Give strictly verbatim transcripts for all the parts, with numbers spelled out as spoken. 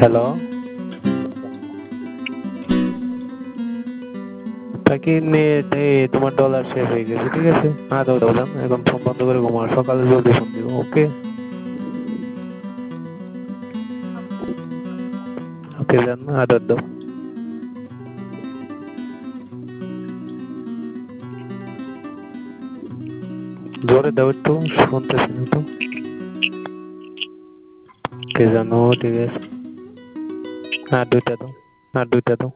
Hello. পাখি net এ তোমার dollar শেষ হয়ে গেছে, ঠিক আছে? না দাও দাও জান, এখন ফোন বন্ধ করে ঘুমাও, সকালে জলদি ফোন দিও, ওকে? ওকে জান, আদর দাও। জোরে দাও একটু, শুনতেছি না তো। কে জানো, ঠিক আছে। আর দুইটা দাও, আর দুইটা দাও।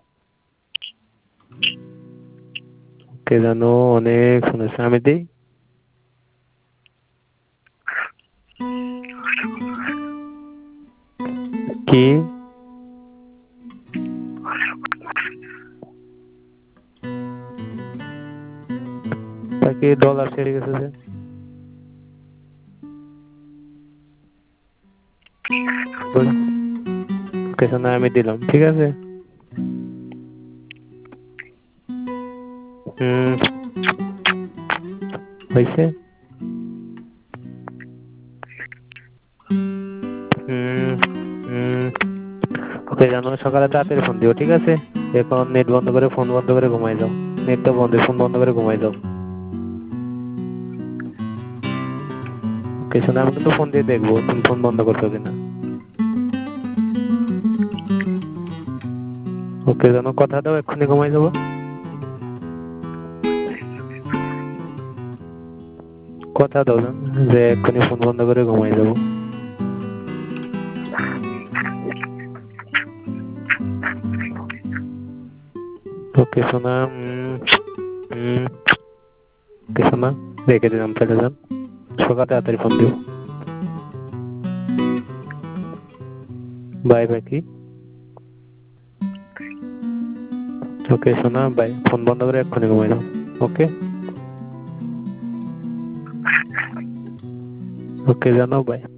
কে জানো, অনেক শুনেছে, আমি দিই। কি? পাখি ডলার ছেড়ে গেছে যে। কিছু না, আমি দিলাম, ঠিক আছে? হুম, হয়েছে। হুম হুম ওকে জানো, সকালে তাড়াতাড়ি ফোন দিও, ঠিক আছে? এখন নেট বন্ধ করে, ফোন বন্ধ করে ঘুমাই যাও। নেট তো বন্ধ, ফোন বন্ধ করে ঘুমাই যাও। কিছু না, আমি কিন্তু ফোন দিয়ে দেখবো তুমি ফোন বন্ধ করছো কিনা। ওকে জানো, কথা দাও এক্ষুনি ঘুমাই যাবো। কথা দাও জান, যে এক্ষুনি ফোন বন্ধ করে ঘুমাই যাবো। ওকে সোনা, উম, উম, ওকে সোনা, রেখে দিলাম তাহলে যান, সকালে তাড়াতাড়ি ফোন দিও। বাই বাকি। ওকে সোনা, বাই, ফোন বন্ধ করে এক্ষুনি ঘুমাই যাও, ওকে? ওকে জানো, বাই।